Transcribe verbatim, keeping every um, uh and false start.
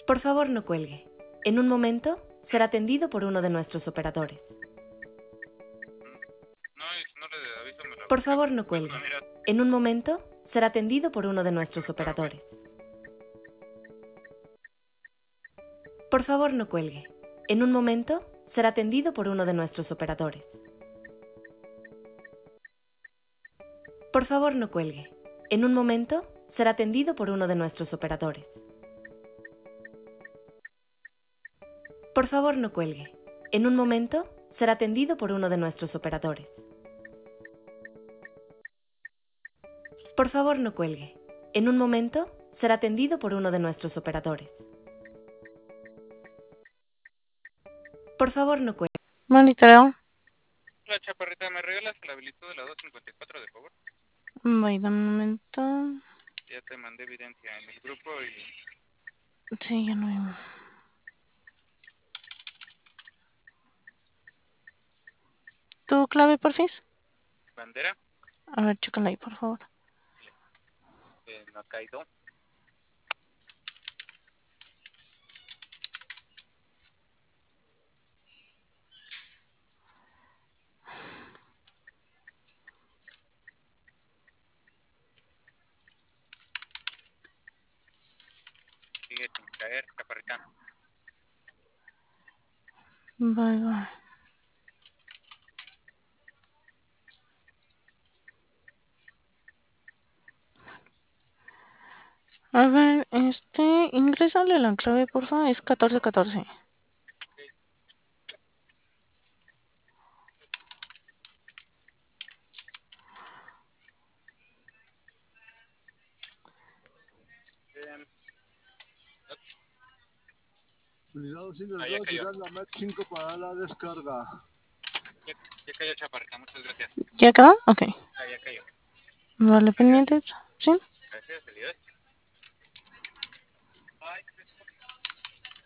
Por favor, no cuelgue. En un momento, será atendido por uno de nuestros operadores. No, y si no le aviso, me lo Por favor, no cuelgue. Bueno, mira, En un momento, será atendido por uno de nuestros operadores. Por favor, no cuelgue. En un momento, será atendido por uno de nuestros operadores. Por favor, no cuelgue. En un momento, será atendido por uno de nuestros operadores. Por favor, no cuelgue. En un momento, será atendido por uno de nuestros operadores. Por favor, no cuelgue. En un momento, será atendido por uno de nuestros operadores. Por favor, no cuelgue. Monitoreo. la chaparrita, ¿me regalas el habilitado de la doscientos cincuenta y cuatro, de favor? Voy, dame un momento. Ya te mandé evidencia en el grupo y... Sí, ya no hay. ¿Tu clave, porfis? ¿Bandera? A ver, chécala ahí, por favor. Eh, no ha caído. Sigue sin caer, chaparrita. Bye, bye. A ver, este, ingrésale la clave, porfa, es catorce catorce. Bien. Cuidado sin Ah, el ya dos, cayó. tirar la Mac cinco para la descarga. Ya, ya cayó, chaparrita, muchas gracias. ¿Ya quedó? Ok. Ah, ya cayó. Vale, pendientes. ¿Sí? Gracias, Elías. Bye.